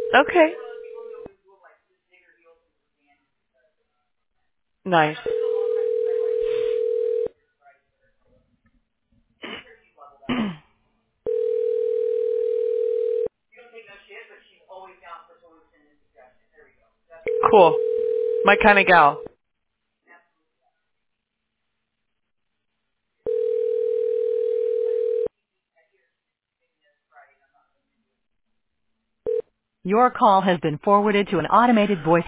Okay. Nice. Cool. My kind of gal. Your call has been forwarded to an automated voice